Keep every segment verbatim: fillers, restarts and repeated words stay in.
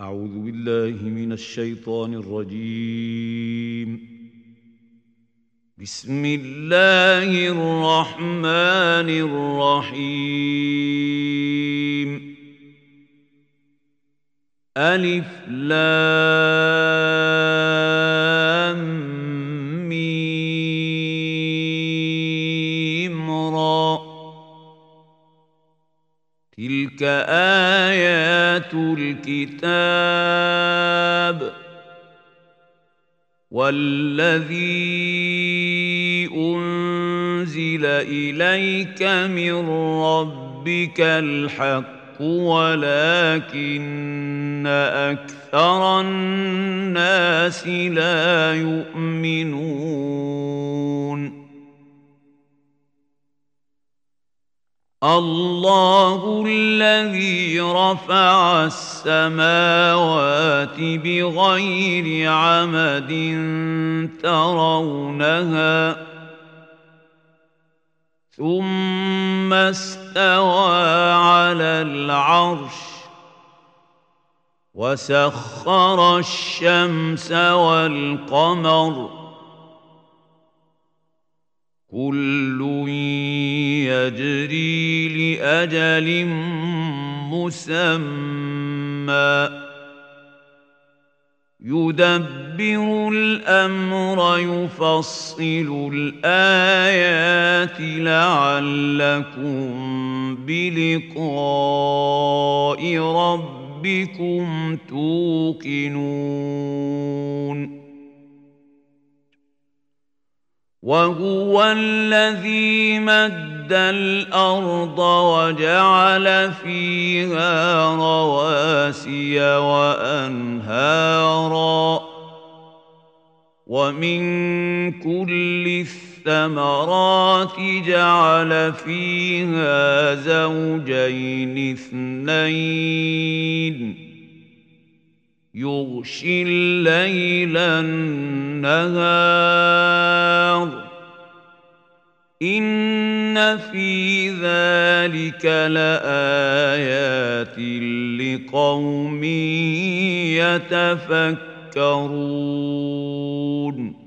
أعوذ بالله من الشيطان الرجيم. بسم الله الرحمن الرحيم. ألف لام ميم را. تلك آيات الكتاب والذي أنزل إليك من ربك الحق ولكن أكثر الناس لا يؤمنون. الله الذي رفع السماوات بغير عمد ترونها ثم استوى على العرش وسخر الشمس والقمر كل يجري لأجل مسمى يدبر الأمر يفصل الآيات لعلكم بلقاء ربكم توقنون. وهو الذي مد الأرض وجعل فيها رواسي وأنهارا ومن كل الثمرات جعل فيها زوجين اثنين يغشي الليل النهار إن في ذلك لآيات لقوم يتفكرون.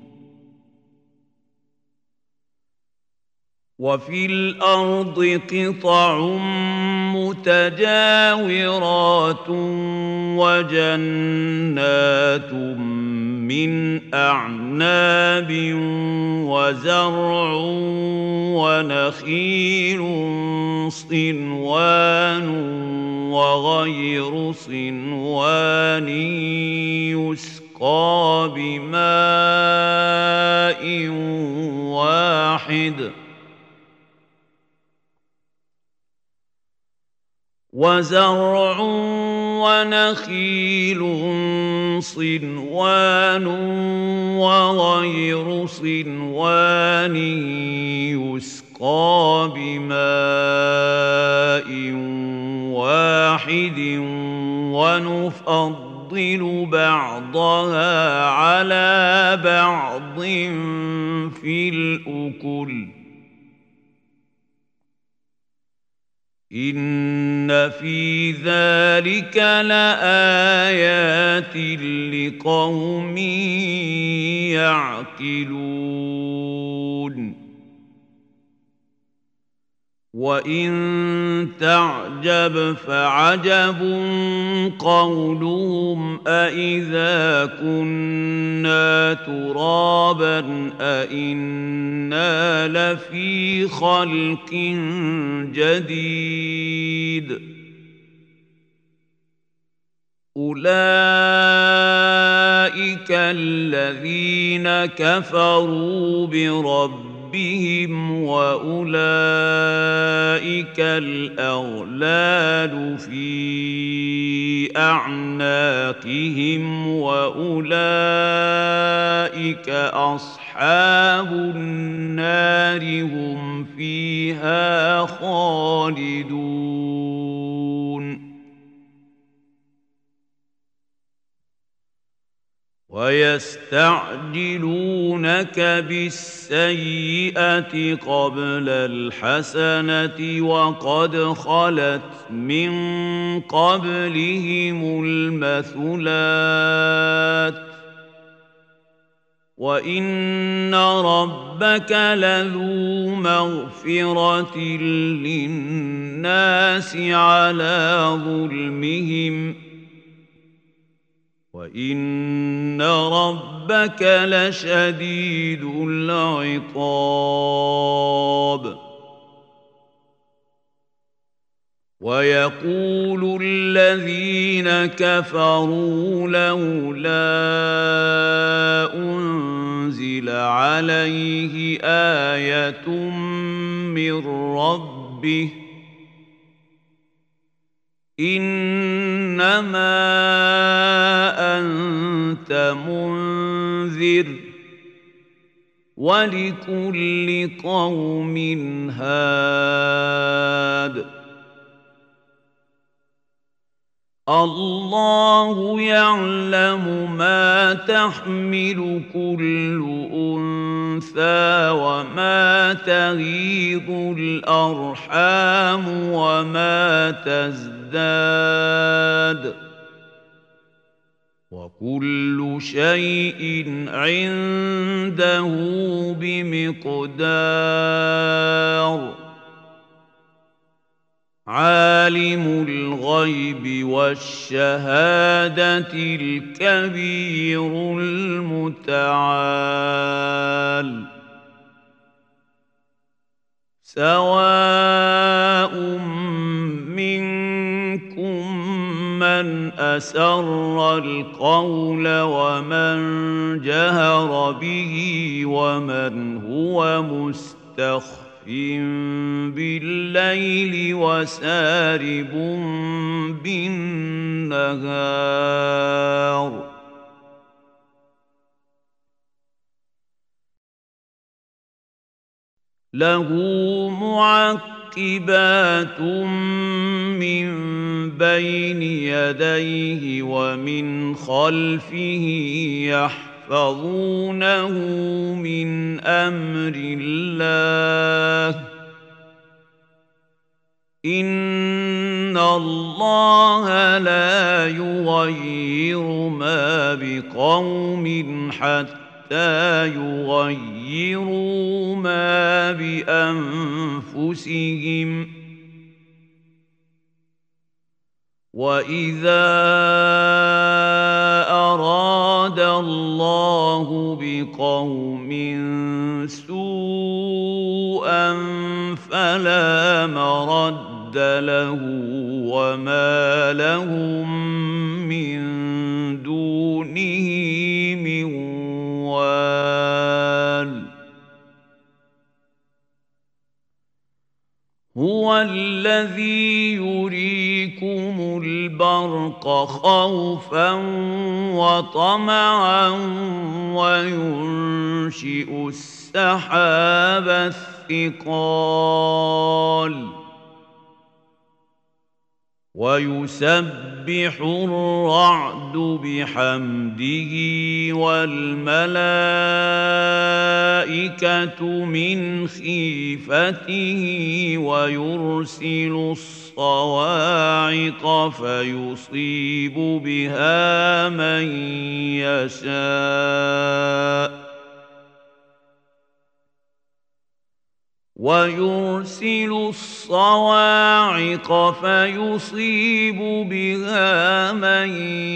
وفي الأرض قطع متجاورات وجنات من أعناب وزرع ونخيل صنوان وغير صنوان يسقى بماء واحد وزرع ونخيل صنوان وغير صنوان يسقى بماء واحد ونفضل بعضها على بعض في الأكل إن في ذلك لآيات لقوم يعقلون. وإن تعجب فعجب قولهم أإذا كنا ترابا أإنا لفي خلق جديد أولئك الذين كفروا بربهم بهم وأولئك الأغلال في أعناقهم وأولئك أصحاب النار هم فيها خالدون. ويستعجلونك بالسيئة قبل الحسنة وقد خلت من قبلهم المثلات وإن ربك لذو مغفرة للناس على ظلمهم وإن ربك لشديد العقاب ويقول الذين كفروا لولا أنزل عليه آية من ربه إنما أنت منذر ولكل قوم هاد الله يعلم ما تحمل كل أنثى وما تغيض الأرحام وما تزداد وكل شيء عنده بمقدار عالم الغيب والشهادة الكبير المتعال سواء منكم من أسر القول ومن جهر به ومن هو مستخف بالليل وسارب بالنهار له معقبات من بين يديه ومن خلفه يحفظونه من أمر الله إن الله لا يغير ما بقوم حتى يغيروا ما بأنفسهم وإذا أراد الله بقوم سوءا فلا مرد له وما لهم من دونه من وال هو الذي يريكم البرق خوفا وطمعا وينشئ السحاب الثقال ويسبح الرعد بحمده والملائكة من خيفته ويرسل الصواعق فيصيب بها من يشاء ويرسل الصواعق فيصيب بها من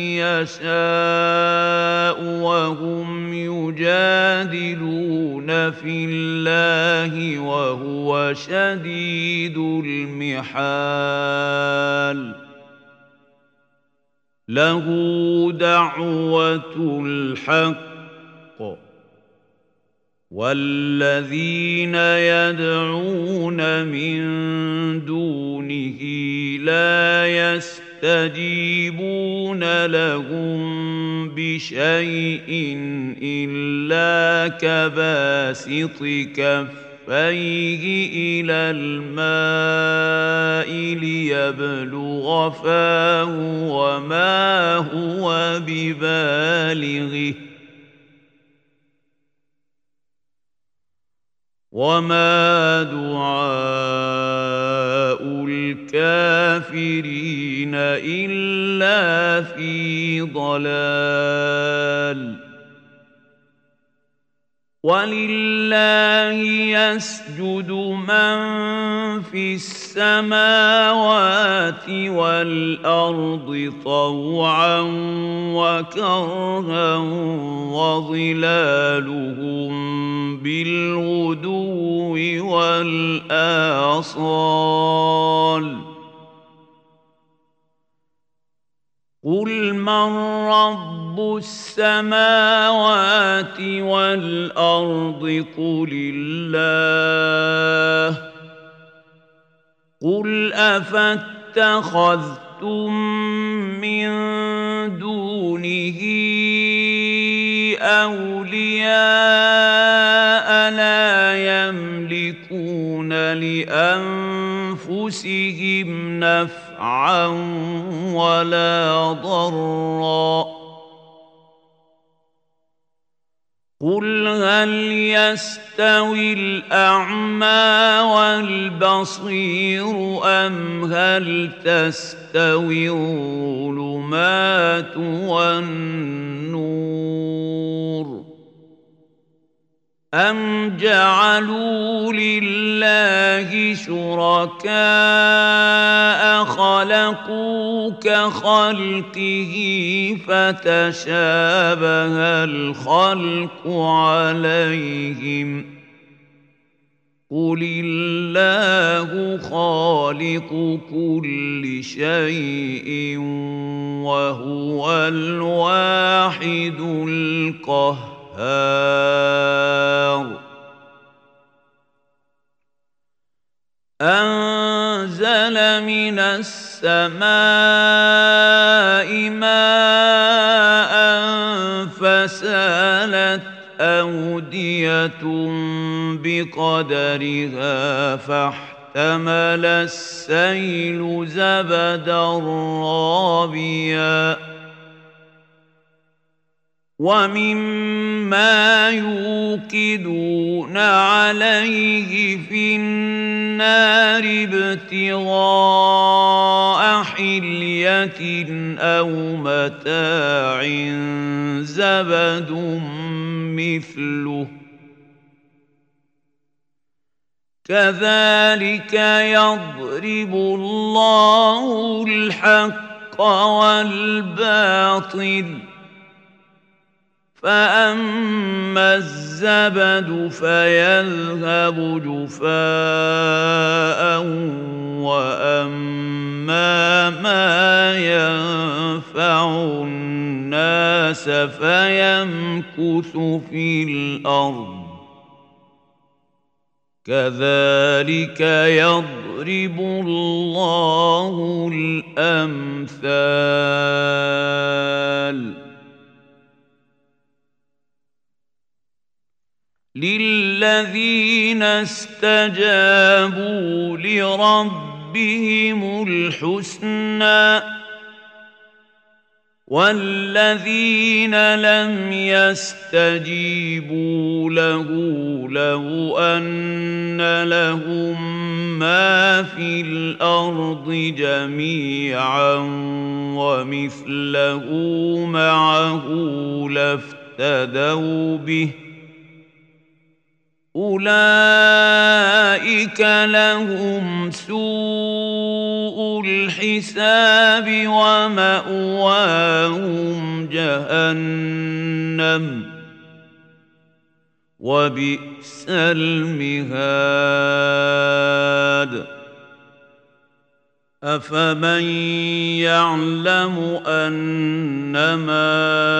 يشاء وهم يجادلون في الله وهو شديد المحال له دعوة الحق والذين يدعون من دونه لا يستجيبون لهم بشيء إلا كباسط كفيه إلى الماء ليبلغ فاه وما هو ببالغه وما دعاء الكافرين إلا في ضلال ولله يسجد من في السماوات والأرض طوعا وكرها وظلالهم بالغدو والآصال قل من رب السماوات والأرض قل الله قل أفاتخذتم من دونه أولياء لا يملكون لأنفسهم نفعا ولا ضرا قل هل يستوي الأعمى والبصير أم هل تستوي الظلمات والنور أم جعلوا لله شركاء خلقوا كخلقه فتشابه الخلق عليهم قل الله خالق كل شيء وهو الواحد القهار أنزل من السماء ماء فسالت أودية بقدرها فاحتمل السيل زبدا رابيا ومما يوقدون عليه في النار ابتغاء حلية أو متاع زبد مثله كذلك يضرب الله الحق والباطل فأما الزبد فيذهب جفاء وأما ما ينفع الناس فيمكث في الأرض كذلك يضرب الله الأمثال للذين استجابوا لربهم الحسنى والذين لم يستجيبوا له لو أن لهم ما في الأرض جميعا ومثله معه لافتدوا به أولئك لهم سوء الحساب ومأواهم جهنم وبئس المهاد أفمن يعلم أنما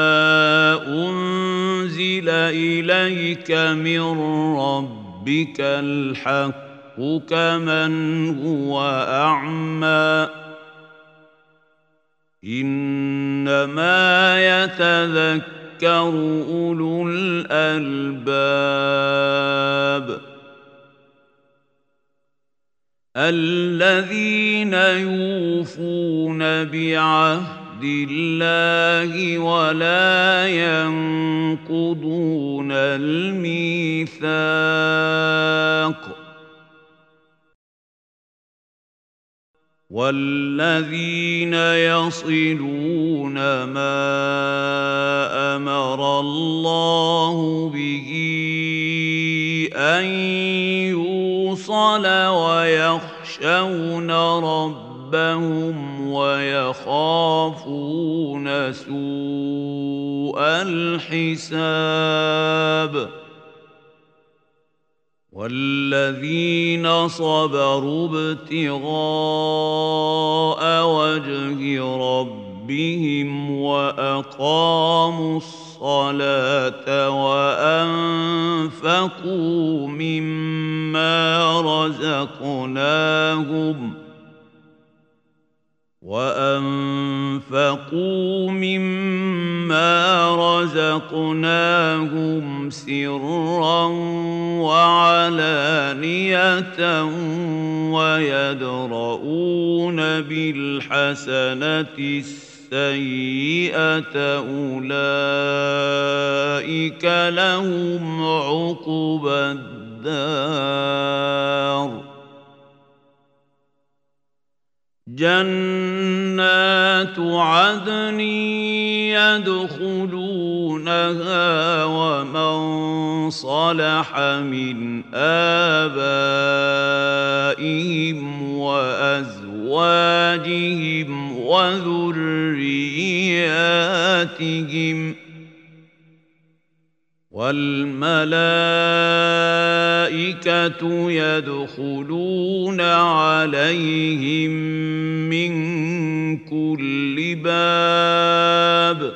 أنزل إليك من ربك الحق كمن هو أعمى إنما يتذكر أولو الألباب الذين يوفون بعهد الله ولا ينقضون الميثاق والذين يصلون ما أمر الله به أن يوصل ويخشون ربهم ويخافون سوء الحساب والذين صبروا ابتغاء وجه ربهم وأقاموا الصلاة وأنفقوا مما رزقناهم وأنفقوا مما رزقناهم سرا وعلانية ويدرؤون بالحسنة السيئة أولئك لهم عقبى الدار جنات عدن يدخلونها ومن صلح من آبائهم وأزواجهم وذرياتهم والملائكة يدخلون عليهم من كل باب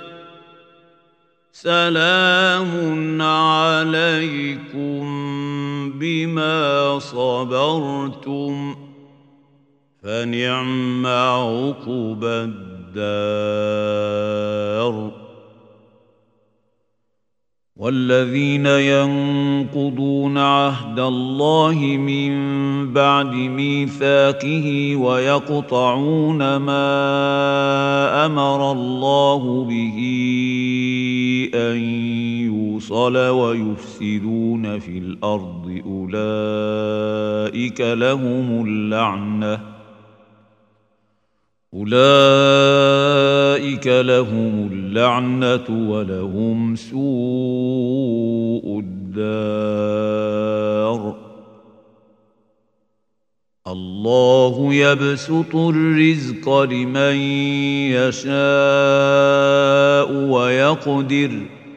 سلام عليكم بما صبرتم فنعم عقبى الدار والذين ينقضون عهد الله من بعد ميثاقه ويقطعون ما أمر الله به أن يوصل ويفسدون في الأرض أولئك لهم اللعنة أولئك لهم اللعنة ولهم سوء الدار الله يبسط الرزق لمن يشاء ويقدر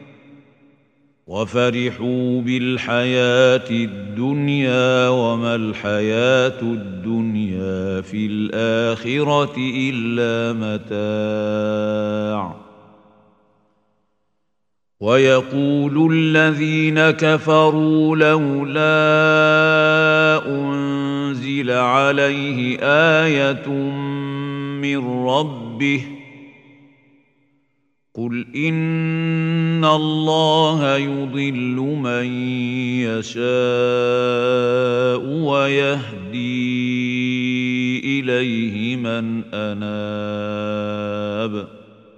وفرحوا بالحياة الدنيا وما الحياة الدنيا في الآخرة إلا متاع ويقول الذين كفروا لولا أنزل عليه آية من ربه قل إن الله يضل من يشاء ويهدي إليه من أناب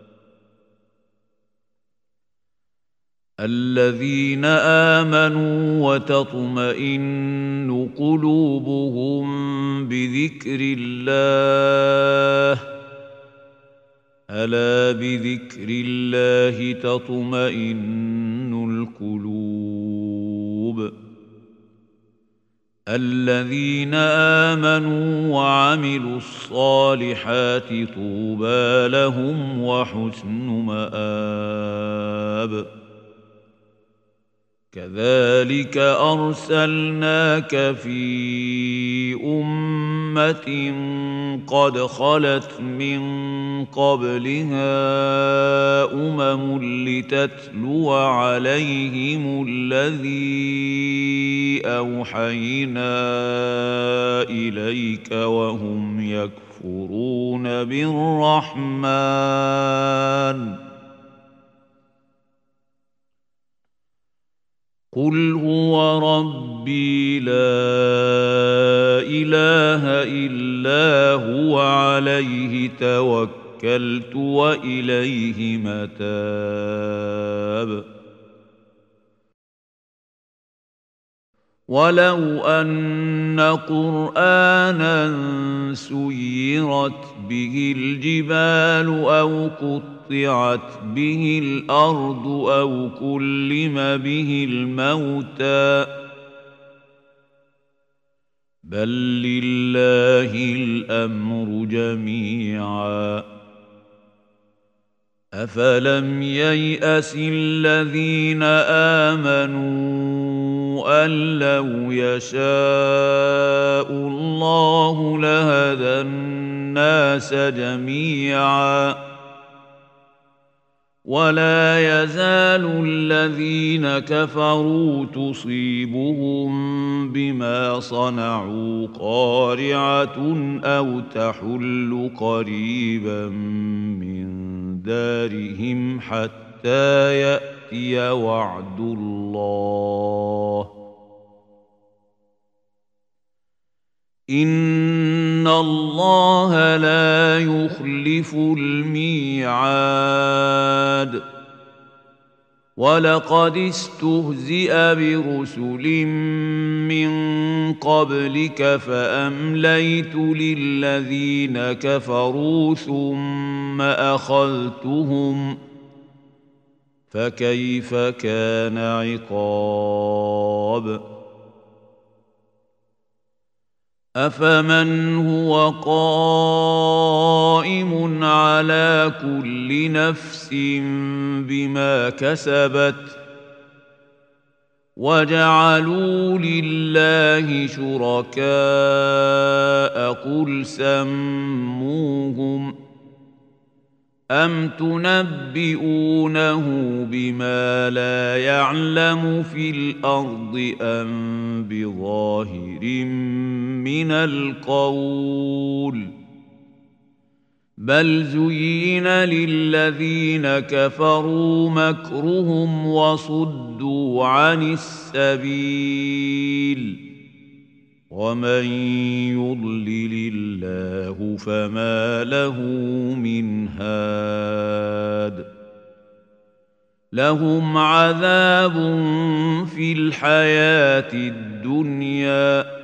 الذين آمنوا وتطمئن قلوبهم بذكر الله ألا بذكر الله تطمئن القلوب الذين آمنوا وعملوا الصالحات طوبى لهم وحسن مآب كذلك أرسلناك في أمة قد خلت من قبلها أمم لتتلو عليهم الذي أوحينا إليك وهم يكفرون بالرحمن قل هو ربي لا إله إلا هو عليه توكلت توكلت وإليه متاب ولو أن قرآنا سيرت به الجبال أو قطعت به الأرض أو كلم به الموتى بل لله الأمر جميعا أفلم ييأس الذين آمنوا أن لو يشاء الله لهدى الناس جميعا ولا يزال الذين كفروا تصيبهم بما صنعوا قارعة أو تحل قريبا من دارهم حتى يأتي وعد الله إن الله لا يخلف الميعاد ولقد استهزئ برسل من قبلك فأمليت للذين كفروا ثم أخذتهم فكيف كان عقاب أفمن هو قائم على كل نفس بما كسبت وجعلوا لله شركاء قل سموهم أم تنبئونه بما لا يعلم في الأرض أم بظاهر من القول بل زين للذين كفروا مكرهم وصدوا عن السبيل ومن يضلل الله فما له من هاد لهم عذاب في الحياة الدنيا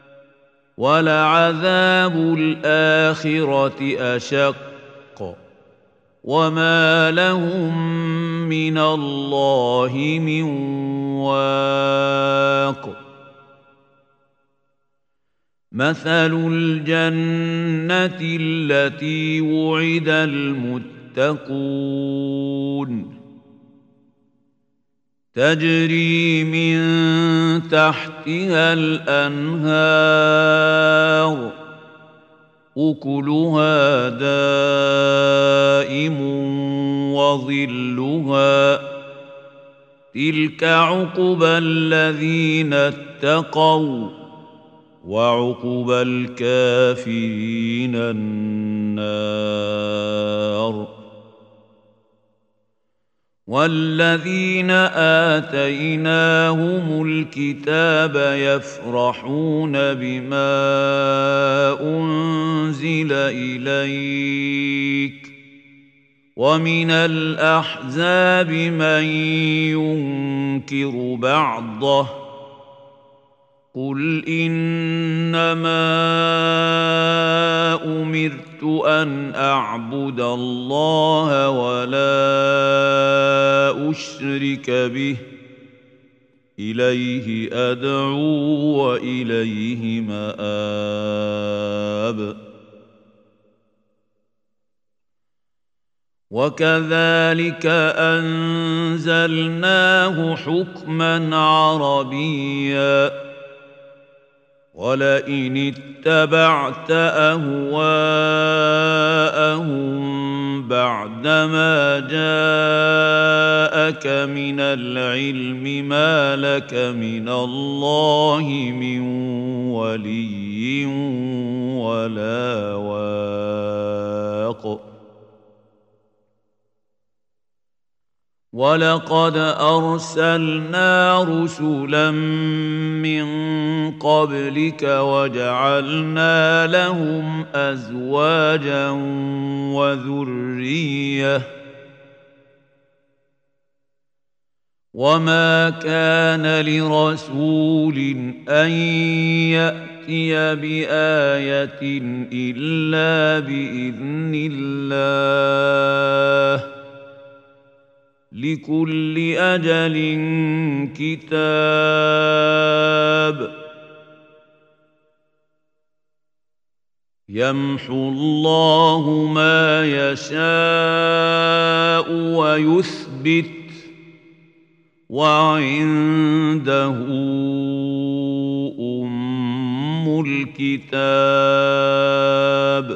ولعذاب الآخرة أشق وما لهم من الله من واق مثل الجنة التي وعد المتقون تجري من تحتها الأنهار أكلها دائم وظلها تلك عقبى الذين اتقوا وعقبى الكافرين النار والذين آتيناهم الكتاب يفرحون بما أنزل إليك ومن الأحزاب من ينكر بعضه قل إنما أمرت أن أعبد الله ولا أشرك به إليه أدعو وإليه مآب وكذلك أنزلناه حكما عربيا ولئن اتبعت أهواءهم بعدما جاءك من العلم ما لك من الله من ولي ولا واق ولقد أرسلنا رسلا من قبلك وجعلنا لهم أزواجا وذرية وما كان لرسول أن يأتي بآية إلا بإذن الله لكل أجل كتاب يمحو الله ما يشاء ويثبت وعنده أم الكتاب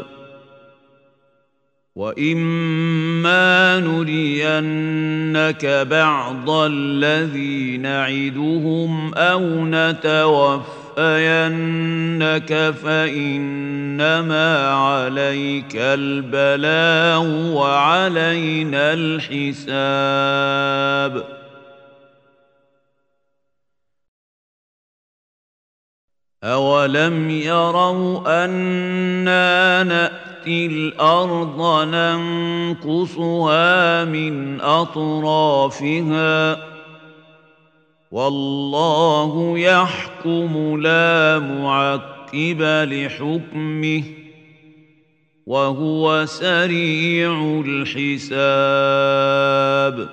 وإما نرينك بعض الذي نعدهم أو نتوفينك فإنما عليك البلاغ وعلينا الحساب أولم يروا أنا نأتي الأرض ننقصها من أطرافها والله يحكم لا معقب لحكمه وهو سريع الحساب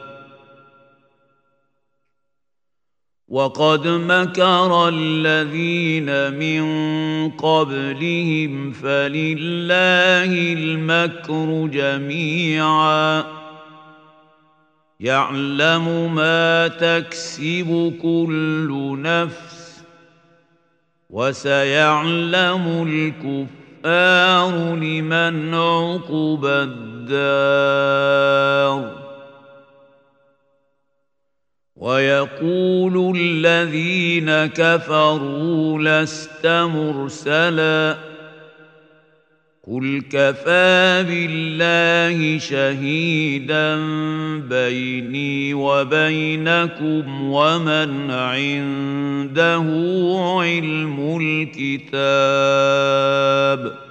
وقد مكر الذين من قبلهم فلله المكر جميعا يعلم ما تكسب كل نفس وسيعلم الكفار لمن عقبى الدار ويقول الذين كفروا لست مرسلا قل كفى بالله شهيدا بيني وبينكم ومن عنده علم الكتاب